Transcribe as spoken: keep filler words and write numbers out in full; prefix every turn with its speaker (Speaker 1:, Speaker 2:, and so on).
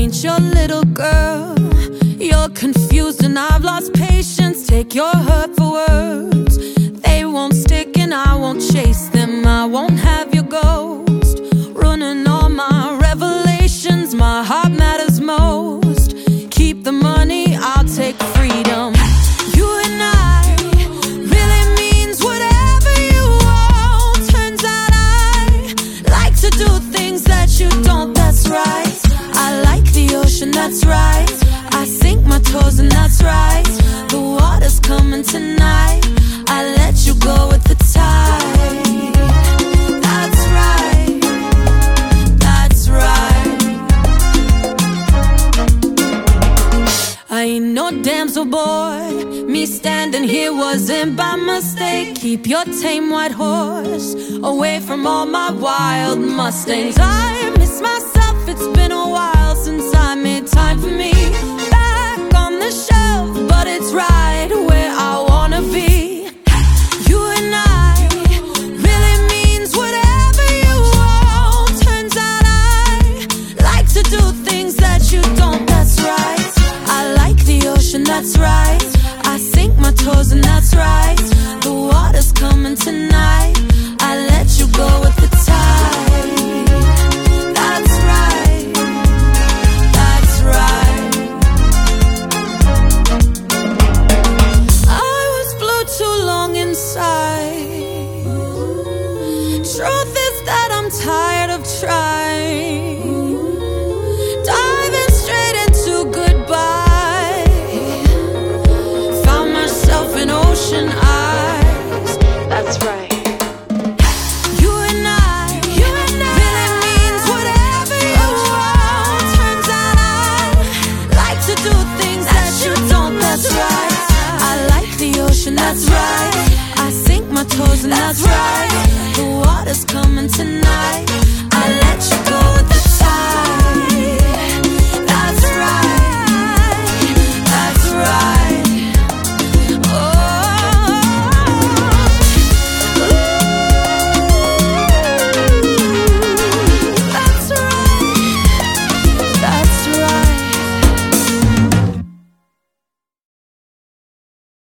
Speaker 1: ain't your little girl. You're confused and I've lost patience. Take your hurt for words. They won't stick and I won't chase them. I won't have your ghost ruining all my revelations. My heart matters most. Keep the money, I'll take freedom. You and I really means whatever you want. Turns out I like to do things that you don't, that's right. I like the ocean, that's right. I sink my toes and that's right. The water's coming tonight. I let you go with the tide. That's right. That's right. I ain't no damsel boy. Me standing here wasn't by mistake. Keep your tame white horse away from all my wild Mustangs. I miss myself, it's been a while since I made time for me. Back on the shelf, but it's right where I wanna be. You and I really means whatever you want. Turns out I like to do things that you don't, that's right. I like the ocean, that's right. I sink my toes and that's right. The water's coming tonight. I let you go with the tide. That's right. That's right. I was blue too long inside. Truth is that I'm tired of trying. Diving straight into goodbye. Found myself in ocean eyes. That's right. You and I, you and I really means whatever you want. Turns out I like to do things that you don't, that's right. I like the ocean, that's right. I sink my toes and that's right. The water's coming tonight.